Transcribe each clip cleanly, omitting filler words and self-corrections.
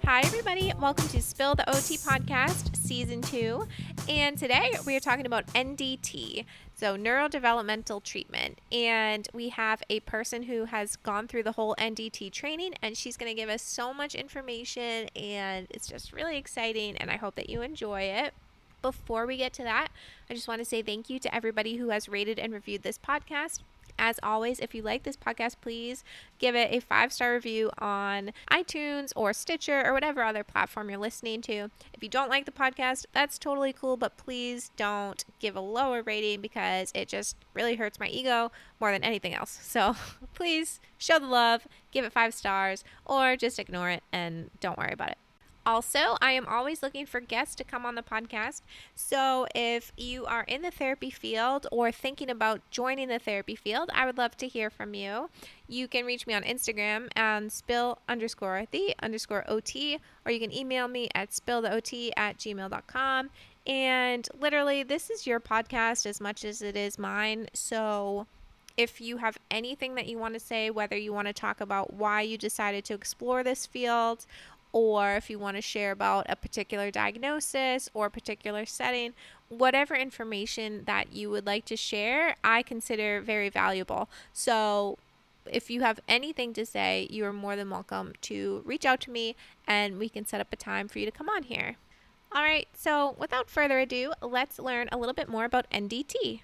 Hi, everybody. Welcome to Spill the OT podcast, season 2. And today we are talking about NDT, so neurodevelopmental treatment. And we have a person who has gone through the whole NDT training, and she's going to give us so much information, and it's just really exciting. And I hope that you enjoy it. Before we get to that, I just want to say thank you to everybody who has rated and reviewed this podcast. As always, if you like this podcast, please give it a 5-star review on iTunes or Stitcher or whatever other platform you're listening to. If you don't like the podcast, that's totally cool, but please don't give a lower rating because it just really hurts my ego more than anything else. So please show the love, give it 5 stars, or just ignore it and don't worry about it. Also, I am always looking for guests to come on the podcast. So if you are in the therapy field or thinking about joining the therapy field, I would love to hear from you. You can reach me on Instagram and spill_the_OT, or you can email me at spilltheot@gmail.com. And literally, this is your podcast as much as it is mine. So if you have anything that you want to say, whether you want to talk about why you decided to explore this field, or if you want to share about a particular diagnosis or a particular setting, whatever information that you would like to share, I consider very valuable. So if you have anything to say, you are more than welcome to reach out to me and we can set up a time for you to come on here. All right, so without further ado, let's learn a little bit more about NDT.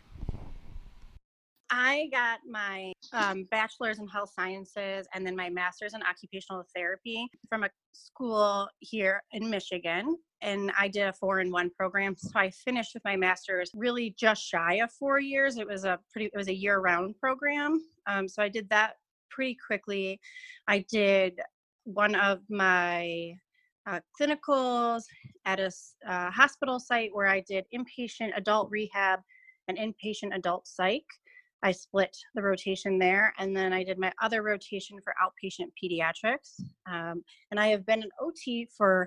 I got my bachelor's in health sciences and then my master's in occupational therapy from a school here in Michigan. And I did a 4-in-1 program. So I finished with my master's really just shy of 4 years. It was a year-round program. So I did that pretty quickly. I did one of my clinicals at a hospital site where I did inpatient adult rehab and inpatient adult psych. I split the rotation there, and then I did my other rotation for outpatient pediatrics. And I have been an OT for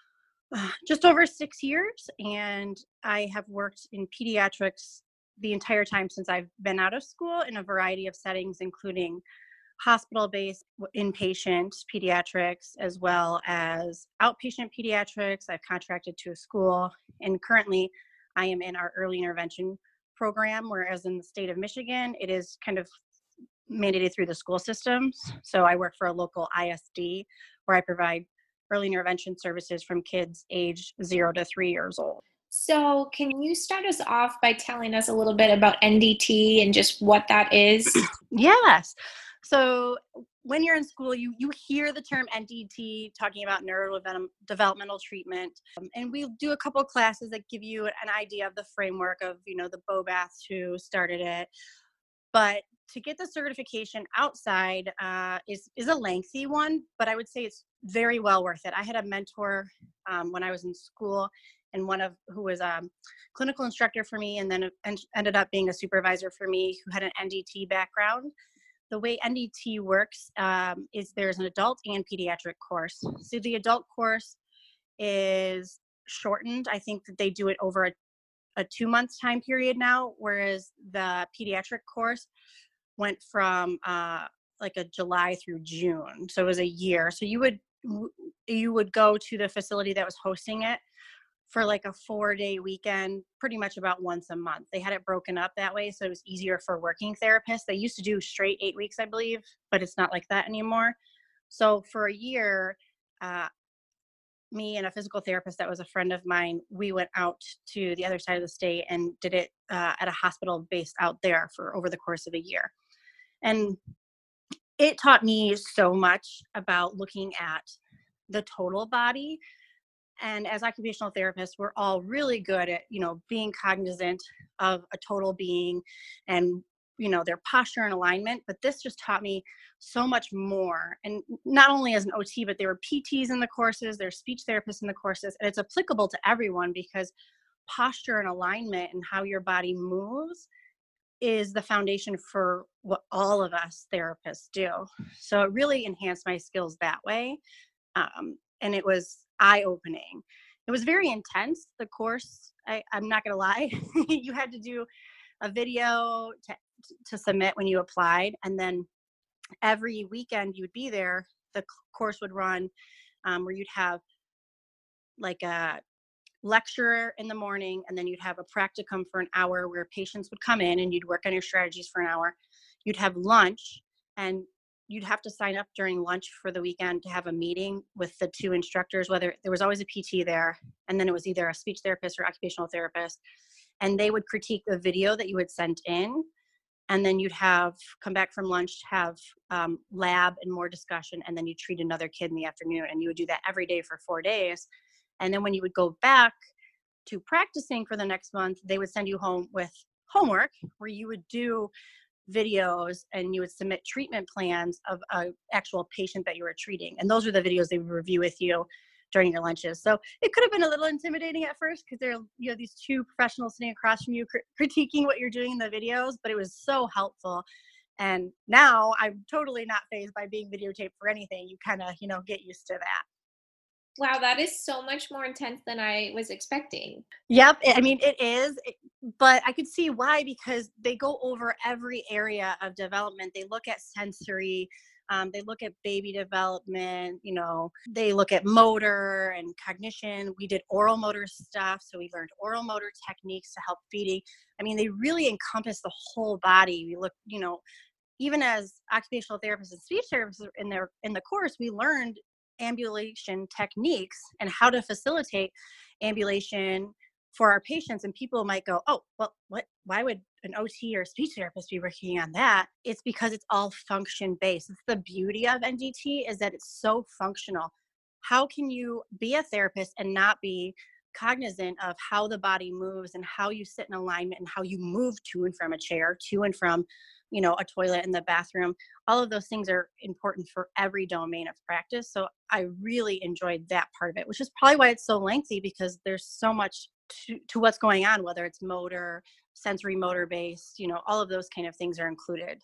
just over 6 years, and I have worked in pediatrics the entire time since I've been out of school in a variety of settings, including hospital-based inpatient pediatrics, as well as outpatient pediatrics. I've contracted to a school, and currently I am in our early intervention program, whereas in the state of Michigan, it is kind of mandated through the school systems. So I work for a local ISD where I provide early intervention services from kids aged 0 to 3 years old. So can you start us off by telling us a little bit about NDT and just what that is? Yes. So when you're in school, you hear the term NDT talking about neurodevelopmental treatment. And we do a couple of classes that give you an idea of the framework of, the Bobaths who started it. But to get the certification outside is a lengthy one, but I would say it's very well worth it. I had a mentor when I was in school, and who was a clinical instructor for me, and then ended up being a supervisor for me, who had an NDT background. The way NDT works is there's an adult and pediatric course. So the adult course is shortened. I think that they do it over a 2-month time period now, whereas the pediatric course went from like a July through June. So it was a year. So you would go to the facility that was hosting it for like a 4-day weekend, pretty much about once a month. They had it broken up that way, so it was easier for working therapists. They used to do straight 8 weeks, I believe, but it's not like that anymore. So for a year, me and a physical therapist that was a friend of mine, we went out to the other side of the state and did it at a hospital based out there for over the course of a year. And it taught me so much about looking at the total body. And as occupational therapists, we're all really good at, being cognizant of a total being and, their posture and alignment. But this just taught me so much more. And not only as an OT, but there were PTs in the courses, there's speech therapists in the courses, and it's applicable to everyone because posture and alignment and how your body moves is the foundation for what all of us therapists do. So it really enhanced my skills that way. And it was eye-opening. It was very intense, the course. I'm not going to lie. You had to do a video to submit when you applied. And then every weekend you would be there, the course would run where you'd have like a lecture in the morning, and then you'd have a practicum for an hour where patients would come in and you'd work on your strategies for an hour. You'd have lunch, and you'd have to sign up during lunch for the weekend to have a meeting with the two instructors, whether there was always a PT there, and then it was either a speech therapist or occupational therapist, and they would critique the video that you had sent in. And then you'd have come back from lunch, have lab and more discussion, and then you treat another kid in the afternoon, and you would do that every day for 4 days. And then when you would go back to practicing for the next month, they would send you home with homework where you would do videos and you would submit treatment plans of an actual patient that you were treating. And those are the videos they would review with you during your lunches. So it could have been a little intimidating at first because there, you know, these two professionals sitting across from you critiquing what you're doing in the videos, but it was so helpful. And now I'm totally not fazed by being videotaped for anything. You kind of, you know, get used to that. Wow, that is so much more intense than I was expecting. Yep. I mean, it is, but I could see why, because they go over every area of development. They look at sensory, they look at baby development, you know, they look at motor and cognition. We did oral motor stuff. So we learned oral motor techniques to help feeding. I mean, they really encompass the whole body. We look, you know, even as occupational therapists and speech therapists in the course, we learned ambulation techniques and how to facilitate ambulation for our patients. And people might go, oh, well, why would an OT or speech therapist be working on that? It's because it's all function based. It's the beauty of NDT is that it's so functional. How can you be a therapist and not be cognizant of how the body moves and how you sit in alignment and how you move to and from a chair, to and from, you know, a toilet in the bathroom? All of those things are important for every domain of practice. So I really enjoyed that part of it, which is probably why it's so lengthy, because there's so much to what's going on, whether it's motor, sensory motor based, you know, all of those kind of things are included.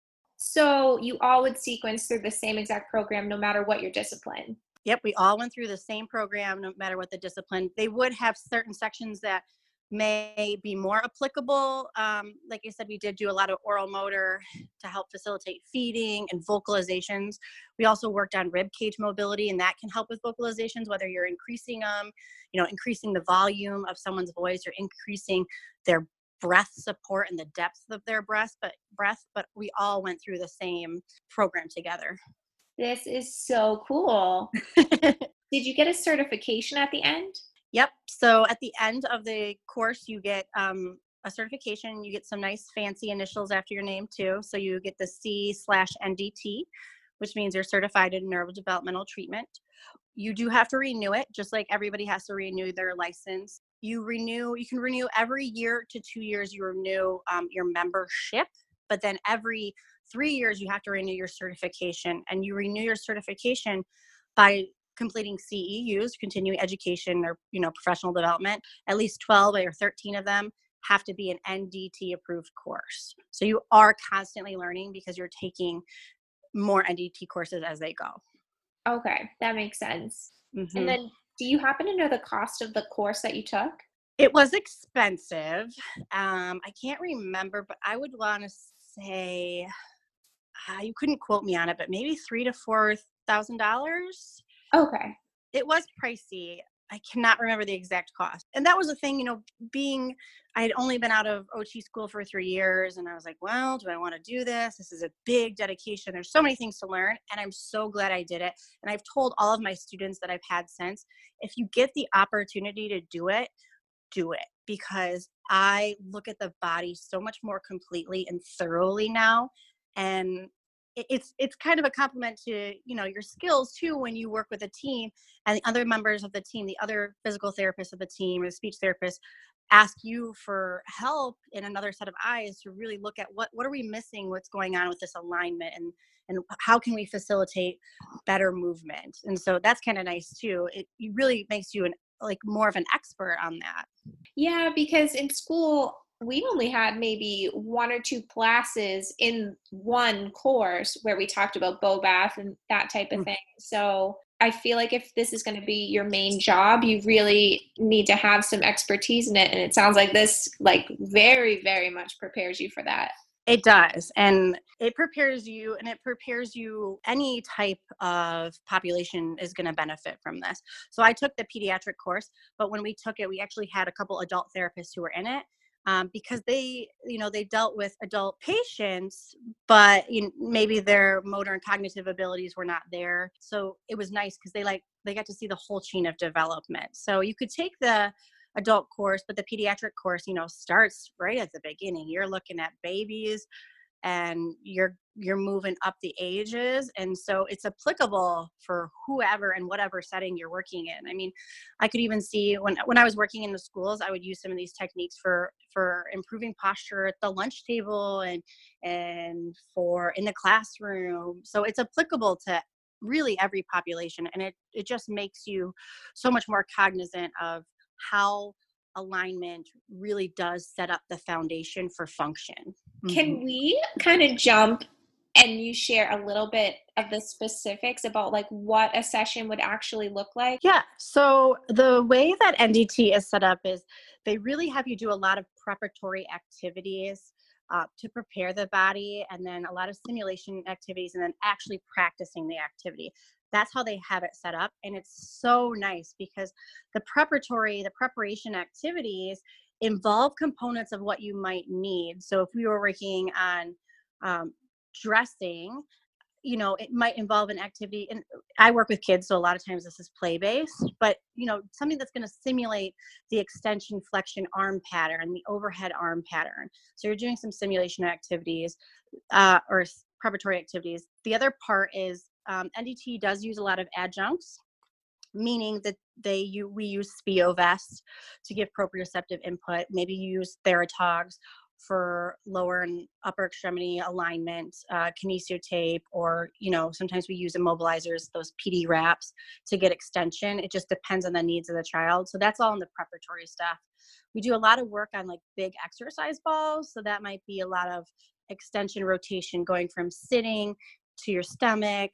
So you all would sequence through the same exact program no matter what your discipline. Yep, we all went through the same program, no matter what the discipline. They would have certain sections that may be more applicable. Like I said, we did do a lot of oral motor to help facilitate feeding and vocalizations. We also worked on rib cage mobility, and that can help with vocalizations, whether you're increasing you know, increasing the volume of someone's voice or increasing their breath support and the depth of their breath. But we all went through the same program together. This is so cool. Did you get a certification at the end? Yep. So at the end of the course, you get a certification. You get some nice fancy initials after your name too. So you get the C/NDT, which means you're certified in neurodevelopmental treatment. You do have to renew it, just like everybody has to renew their license. You can renew every year to 2 years. You renew your membership, but then every 3 years you have to renew your certification, and you renew your certification by completing CEUs, continuing education, or, you know, professional development. At least 12 or 13 of them have to be an NDT approved course. So you are constantly learning because you're taking more NDT courses as they go. Okay, that makes sense. And Mm-hmm. then do you happen to know the cost of the course that you took? It was expensive. I can't remember, but I would want to say you couldn't quote me on it, but maybe $3,000 to $4,000. Okay. It was pricey. I cannot remember the exact cost. And that was the thing, you know, I had only been out of OT school for 3 years, and I was like, well, do I want to do this? This is a big dedication. There's so many things to learn, and I'm so glad I did it. And I've told all of my students that I've had since, if you get the opportunity to do it, because I look at the body so much more completely and thoroughly now. And it's kind of a compliment to, you know, your skills too, when you work with a team and the other members of the team, the other physical therapists of the team or the speech therapist ask you for help in another set of eyes to really look at what are we missing, what's going on with this alignment, and how can we facilitate better movement. And so that's kind of nice too. It really makes you more of an expert on that. Yeah, because in school, we only had maybe 1 or 2 classes in one course where we talked about bow bath and that type of thing. So I feel like if this is going to be your main job, you really need to have some expertise in it. And it sounds like this, like, very, very much prepares you for that. It does. And it prepares you, any type of population is going to benefit from this. So I took the pediatric course, but when we took it, we actually had a couple adult therapists who were in it. Because they dealt with adult patients, but maybe their motor and cognitive abilities were not there. So it was nice because they got to see the whole chain of development. So you could take the adult course, but the pediatric course, starts right at the beginning. You're looking at babies and you're moving up the ages, and so it's applicable for whoever and whatever setting you're working in. I mean, I could even see when I was working in the schools, I would use some of these techniques for improving posture at the lunch table and for in the classroom. So it's applicable to really every population, and it just makes you so much more cognizant of how alignment really does set up the foundation for function. Can we kind of jump and you share a little bit of the specifics about like what a session would actually look like? Yeah. So the way that NDT is set up is they really have you do a lot of preparatory activities to prepare the body, and then a lot of simulation activities, and then actually practicing the activity. That's how they have it set up. And it's so nice because the preparation activities involve components of what you might need. So if we were working on dressing, it might involve an activity. And I work with kids, so a lot of times this is play-based, but, something that's going to simulate the extension, flexion arm pattern, the overhead arm pattern. So you're doing some simulation activities or preparatory activities. The other part is NDT does use a lot of adjuncts, meaning that we use SPIO vests to give proprioceptive input. Maybe you use Theratogs for lower and upper extremity alignment, kinesio tape, or sometimes we use immobilizers, those PD wraps to get extension. It just depends on the needs of the child. So that's all in the preparatory stuff. We do a lot of work on like big exercise balls, so that might be a lot of extension rotation going from sitting to your stomach,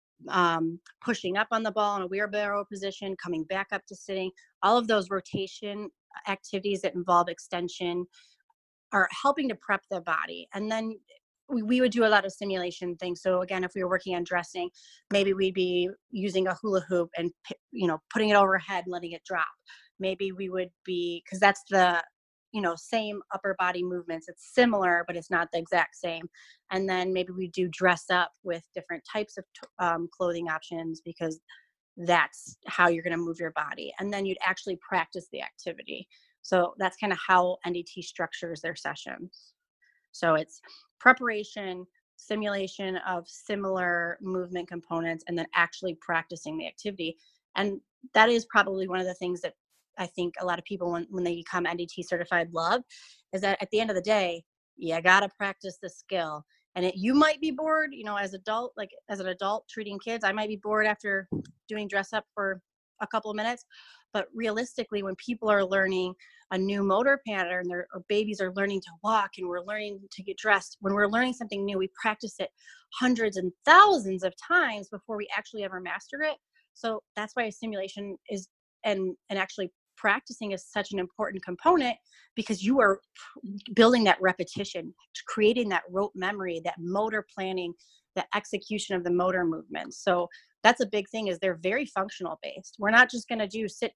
pushing up on the ball in a wheelbarrow position, coming back up to sitting. All of those rotation activities that involve extension are helping to prep the body. And then we would do a lot of simulation things. So again, if we were working on dressing, maybe we'd be using a hula hoop and putting it overhead and letting it drop. Maybe we would be, because that's the same upper body movements. It's similar, but it's not the exact same. And then maybe we do dress up with different types of clothing options, because that's how you're going to move your body. And then you'd actually practice the activity. So that's kind of how NDT structures their sessions. So it's preparation, simulation of similar movement components, and then actually practicing the activity. And that is probably one of the things that I think a lot of people, when they become NDT certified, love, is that at the end of the day, you got to practice the skill. And you might be bored, as an adult treating kids, I might be bored after doing dress up for a couple of minutes. But realistically, when people are learning a new motor pattern, or babies are learning to walk, and we're learning to get dressed, when we're learning something new, we practice it hundreds and thousands of times before we actually ever master it. So that's why a simulation is, and actually practicing is such an important component, because you are building that repetition, creating that rote memory, that motor planning, the execution of the motor movements. So that's a big thing, is they're very functional based. We're not just going to do sit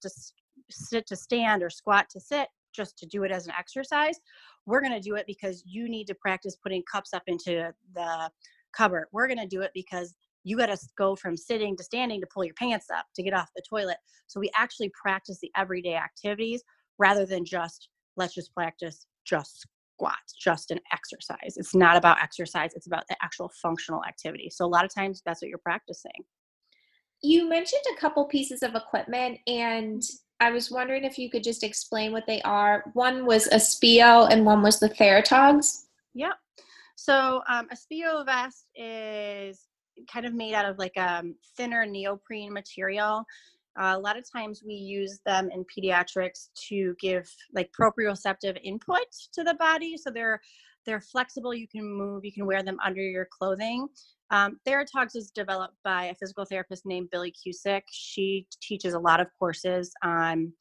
to stand or squat to sit just to do it as an exercise. We're going to do it because you need to practice putting cups up into the cupboard. We're going to do it because you got to go from sitting to standing to pull your pants up to get off the toilet. So we actually practice the everyday activities rather than let's just practice just squats, just an exercise. It's not about exercise. It's about the actual functional activity. So a lot of times that's what you're practicing. You mentioned a couple pieces of equipment, and I was wondering if you could just explain what they are. One was a SPIO and one was the Theratogs. Yep. So a SPIO vest is kind of made out of like a thinner neoprene material. A lot of times we use them in pediatrics to give like proprioceptive input to the body. So they're flexible. You can move. You can wear them under your clothing. Theratogs is developed by a physical therapist named Billy Cusick. She teaches a lot of courses on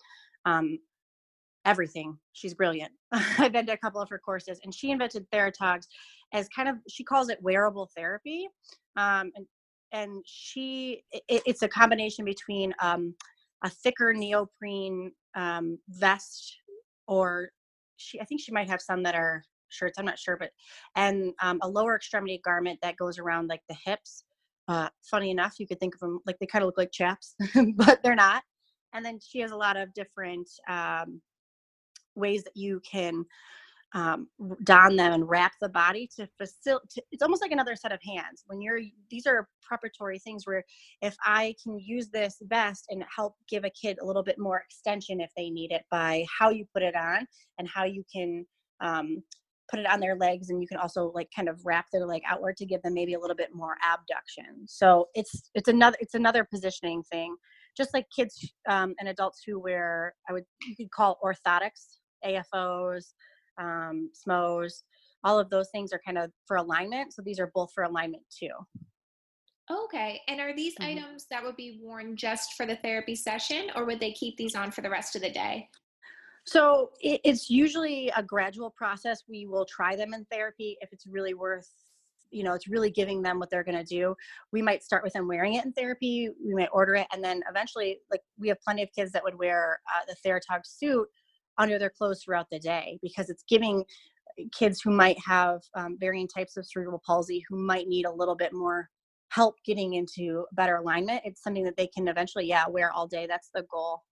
everything. She's brilliant. I've been to a couple of her courses, and she invented Theratogs. as kind of, she calls it wearable therapy. And it's a combination between a thicker neoprene vest, or I think she might have some that are shirts, I'm not sure, but, and a lower extremity garment that goes around like the hips. Funny enough, you could think of them like they kind of look like chaps, but they're not. And then she has a lot of different ways that you can don them and wrap the body to facilitate. It's almost like another set of hands when these are preparatory things where if I can use this vest and help give a kid a little bit more extension if they need it, by how you put it on and how you can put it on their legs, and you can also like kind of wrap their leg outward to give them maybe a little bit more abduction. So it's another positioning thing, just like kids and adults who wear, you could call orthotics, AFOs, SMOs, all of those things are kind of for alignment. So these are both for alignment too. Okay. And are these items that would be worn just for the therapy session, or would they keep these on for the rest of the day? So it's usually a gradual process. We will try them in therapy if it's really it's really giving them what they're going to do. We might start with them wearing it in therapy. We might order it. And then eventually, like, we have plenty of kids that would wear the Theratog suit under their clothes throughout the day, because it's giving kids who might have varying types of cerebral palsy, who might need a little bit more help getting into better alignment. It's something that they can eventually, wear all day. That's the goal.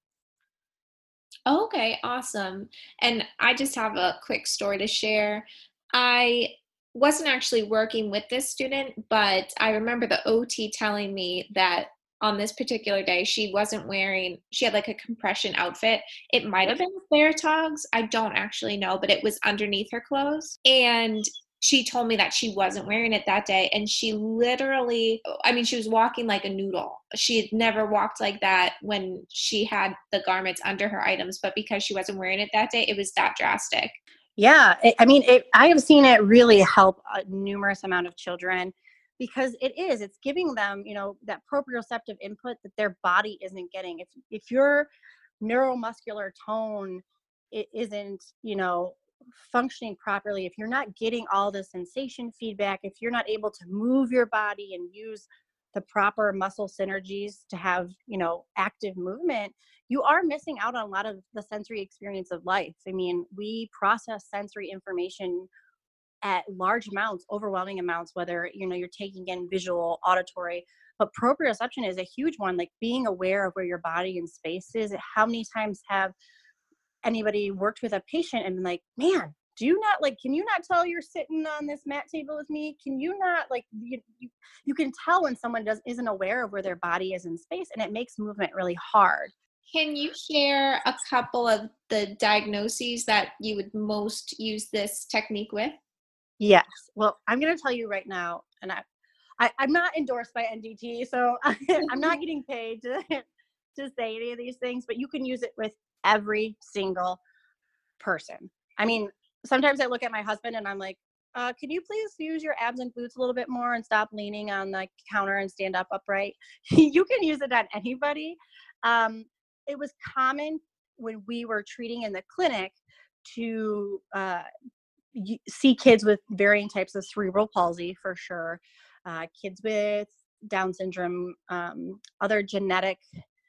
Okay, awesome. And I just have a quick story to share. I wasn't actually working with this student, but I remember the OT telling me that on this particular day, she had like a compression outfit. It might have Yep. been Theratogs. I don't actually know, but it was underneath her clothes. And she told me that she wasn't wearing it that day. And she literally, I mean, she was walking like a noodle. She had never walked like that when she had the garments under her items, but because she wasn't wearing it that day, it was that drastic. Yeah. I have seen it really help a numerous amount of children, because it's giving them, that proprioceptive input that their body isn't getting. If your neuromuscular tone isn't, functioning properly, if you're not getting all the sensation feedback, if you're not able to move your body and use the proper muscle synergies to have, active movement, you are missing out on a lot of the sensory experience of life. I mean, we process sensory information at large amounts, overwhelming amounts, whether, you're taking in visual, auditory, but proprioception is a huge one, like being aware of where your body and space is. How many times have anybody worked with a patient and been like, man, can you not tell you're sitting on this mat table with me? Can you not, like, you can tell when someone isn't aware of where their body is in space, and it makes movement really hard. Can you share a couple of the diagnoses that you would most use this technique with? Yes. Well, I'm going to tell you right now, and I'm not endorsed by NDT, so I'm not getting paid to say any of these things, but you can use it with every single person. I mean, sometimes I look at my husband and I'm like, can you please use your abs and glutes a little bit more and stop leaning on the counter and stand up upright? You can use it on anybody. It was common when we were treating in the clinic to see kids with varying types of cerebral palsy, for sure. Kids with Down syndrome, other genetic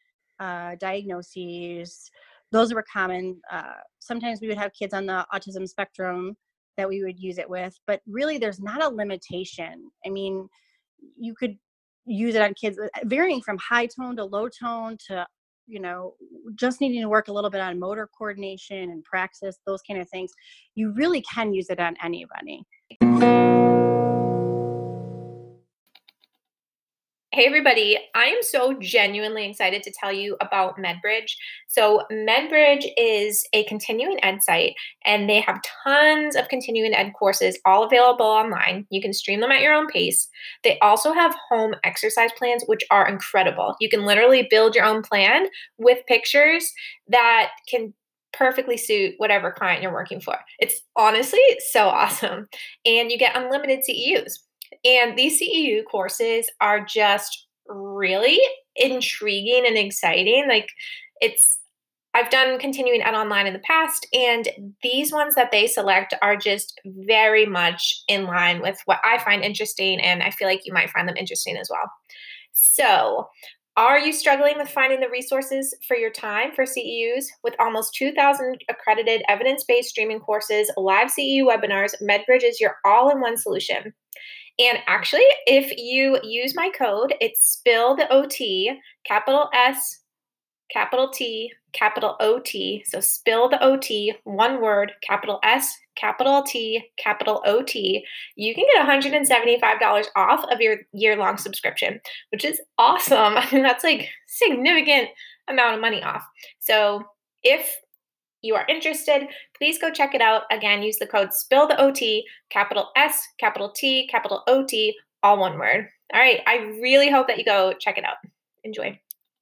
diagnoses. Those were common. Sometimes we would have kids on the autism spectrum that we would use it with, but really there's not a limitation. I mean, you could use it on kids varying from high tone to low tone to, just needing to work a little bit on motor coordination and praxis, those kind of things. You really can use it on anybody. Hey everybody, I am so genuinely excited to tell you about MedBridge. So MedBridge is a continuing ed site, and they have tons of continuing ed courses all available online. You can stream them at your own pace. They also have home exercise plans, which are incredible. You can literally build your own plan with pictures that can perfectly suit whatever client you're working for. It's honestly so awesome. And you get unlimited CEUs. And these CEU courses are just really intriguing and exciting. Like, it's I've done continuing ed online in the past, and these ones that they select are just very much in line with what I find interesting, and I feel like you might find them interesting as well. So, are you struggling with finding the resources for your time for CEUs? With almost 2,000 accredited evidence based streaming courses, live CEU webinars, MedBridge is your all in one solution. And actually, if you use my code, it's spill the OT, capital S, capital T, capital OT. So spill the OT, one word, capital S, capital T, capital OT. You can get $175 off of your year-long subscription, which is awesome. I mean, that's like significant amount of money off. So if you are interested, please go check it out. Again, use the code spill the OT, capital S, capital T, capital OT, all one word. All right. I really hope that you go check it out. Enjoy.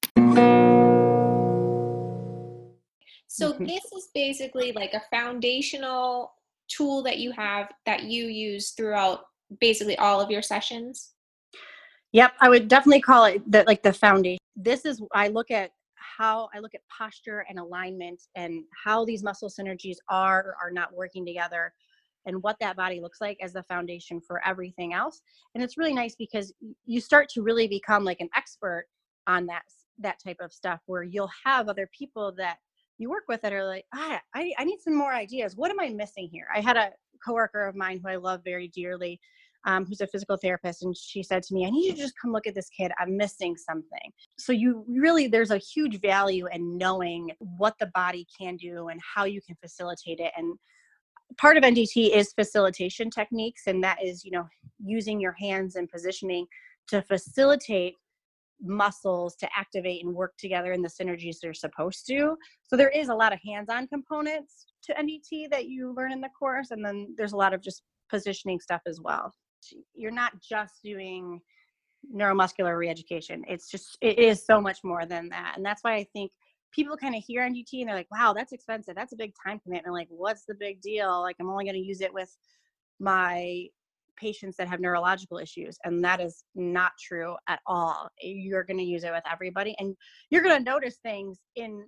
So this is basically like a foundational tool that you have that you use throughout basically all of your sessions. Yep, I would definitely call it the foundation. This is I look at posture and alignment and how these muscle synergies are or are not working together and what that body looks like as the foundation for everything else. And it's really nice because you start to really become like an expert on that type of stuff, where you'll have other people that you work with that are like, I need some more ideas. What am I missing here? I had a coworker of mine who I love very dearly, who's a physical therapist, and she said to me, I need you to just come look at this kid. I'm missing something. So there's a huge value in knowing what the body can do and how you can facilitate it. And part of NDT is facilitation techniques, and that is, using your hands and positioning to facilitate muscles to activate and work together in the synergies they're supposed to. So there is a lot of hands-on components to NDT that you learn in the course, and then there's a lot of just positioning stuff as well. You're not just doing neuromuscular reeducation. It is so much more than that. And that's why I think people kind of hear NDT and they're like, wow, that's expensive. That's a big time commitment. Like, what's the big deal? Like, I'm only going to use it with my patients that have neurological issues. And that is not true at all. You're going to use it with everybody, and you're going to notice things in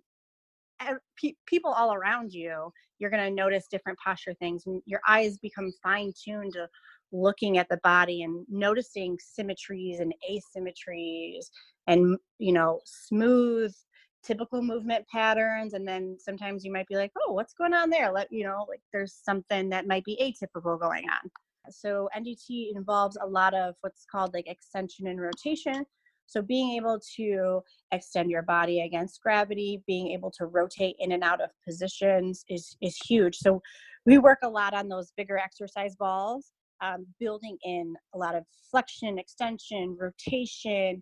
people all around you. You're going to notice different posture things, and your eyes become fine-tuned to looking at the body and noticing symmetries and asymmetries and, smooth typical movement patterns. And then sometimes you might be like, oh, what's going on there? Like there's something that might be atypical going on. So NDT involves a lot of what's called like extension and rotation. So being able to extend your body against gravity, being able to rotate in and out of positions is huge. So we work a lot on those bigger exercise balls, building in a lot of flexion, extension, rotation.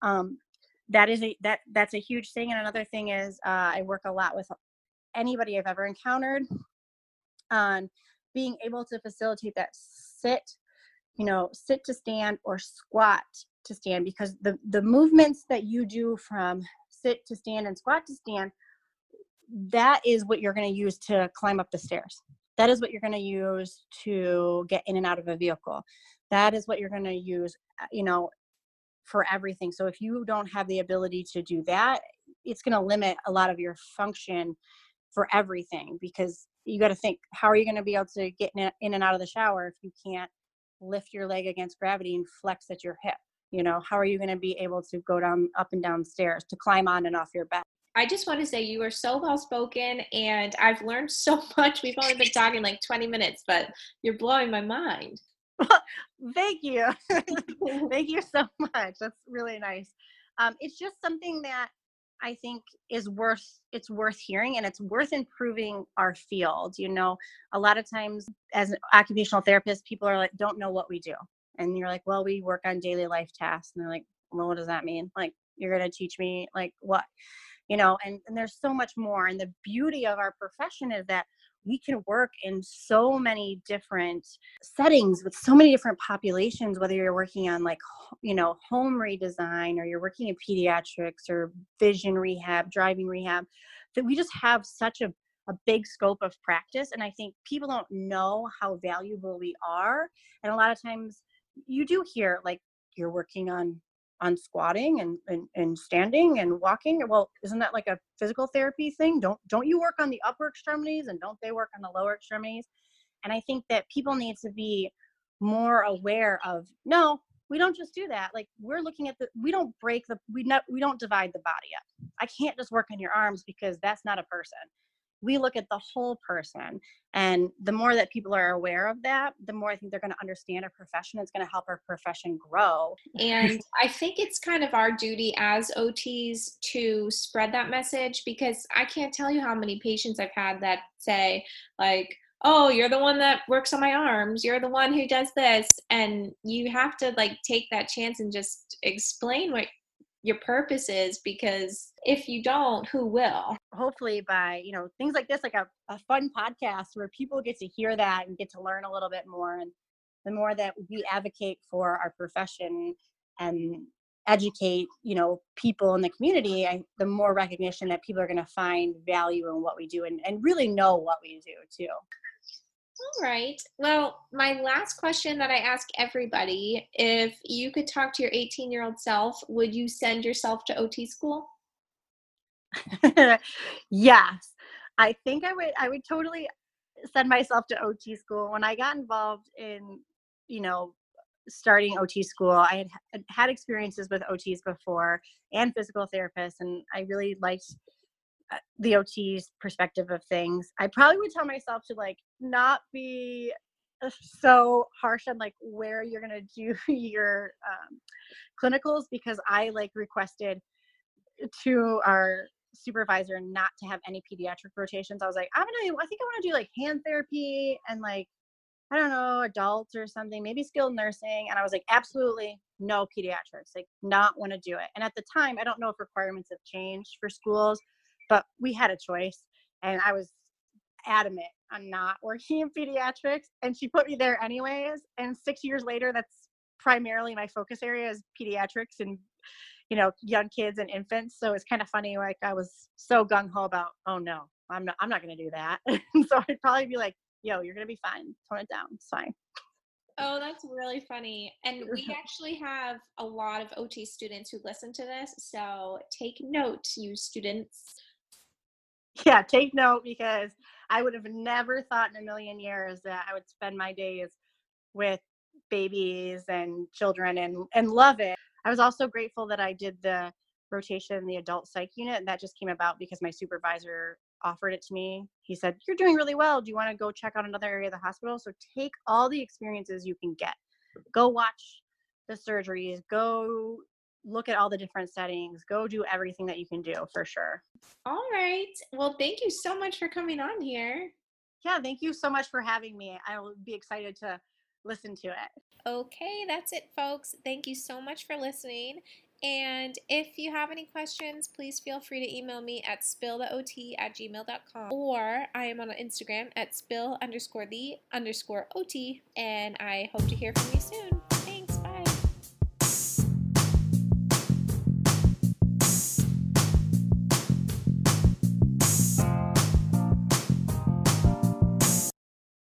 That's a huge thing. And another thing is I work a lot with anybody I've ever encountered on being able to facilitate that sit to stand or squat to stand, because the movements that you do from sit to stand and squat to stand, that is what you're going to use to climb up the stairs. That is what you're going to use to get in and out of a vehicle. That is what you're going to use, for everything. So if you don't have the ability to do that, it's going to limit a lot of your function for everything, because you got to think, how are you going to be able to get in and out of the shower if you can't lift your leg against gravity and flex at your hip? How are you going to be able to go up and down stairs, to climb on and off your bed? I just want to say you are so well spoken, and I've learned so much. We've only been talking like 20 minutes, but you're blowing my mind. Thank you. Thank you so much. That's really nice. It's just something that I think is worth hearing, and it's worth improving our field. A lot of times as an occupational therapist, people are like, don't know what we do. And you're like, well, we work on daily life tasks. And they're like, well, what does that mean? Like, you're going to teach me like what? And there's so much more. And the beauty of our profession is that we can work in so many different settings with so many different populations, whether you're working on like, home redesign, or you're working in pediatrics or vision rehab, driving rehab, that we just have such a big scope of practice. And I think people don't know how valuable we are. And a lot of times you do hear like, you're working on on squatting and standing and walking. Well, isn't that like a physical therapy thing? Don't you work on the upper extremities and don't they work on the lower extremities? And I think that people need to be more aware of, no, we don't just do that. Like, we're looking at we don't we don't divide the body up. I can't just work on your arms because that's not a person. We look at the whole person. And the more that people are aware of that, the more I think they're going to understand our profession. It's going to help our profession grow. And I think it's kind of our duty as OTs to spread that message, because I can't tell you how many patients I've had that say, like, oh, you're the one that works on my arms, you're the one who does this. And you have to like take that chance and just explain what your purpose is, because if you don't, who will? Hopefully by, things like this, like a fun podcast where people get to hear that and get to learn a little bit more. And the more that we advocate for our profession and educate, people in the community, the more recognition that people are going to find value in what we do and really know what we do too. All right. Well, my last question that I ask everybody, if you could talk to your 18-year-old self, would you send yourself to OT school? Yes. I think I would totally send myself to OT school. When I got involved in, starting OT school, I had experiences with OTs before and physical therapists, and I really liked the OT's perspective of things. I probably would tell myself to like not be so harsh on like where you're going to do your clinicals, because I like requested to our supervisor not to have any pediatric rotations. I was like, I think I want to do like hand therapy and like, I don't know, adults or something, maybe skilled nursing. And I was like, absolutely no pediatrics, like not want to do it. And at the time, I don't know if requirements have changed for schools, but we had a choice. And I was adamant on not working in pediatrics. And she put me there anyways. And 6 years later, that's primarily my focus area is pediatrics and, young kids and infants. So it's kind of funny. Like I was so gung ho about, oh no, I'm not going to do that. So I'd probably be like, yo, you're going to be fine. Tone it down. It's fine. Oh, that's really funny. And we actually have a lot of OT students who listen to this. So take note, you students. Yeah, take note, because I would have never thought in a million years that I would spend my days with babies and children and love it. I was also grateful that I did the rotation in the adult psych unit, and that just came about because my supervisor offered it to me. He said, you're doing really well. Do you want to go check out another area of the hospital? So take all the experiences you can get. Go watch the surgeries. Go look at all the different settings. Go do everything that you can do, for sure. All right. Well, thank you so much for coming on here. Yeah, thank you so much for having me. I will be excited to listen to it. Okay, that's it, folks. Thank you so much for listening. And if you have any questions, please feel free to email me at spilltheot@gmail.com, or I am on Instagram at spill_the_OT, and I hope to hear from you soon. Thanks.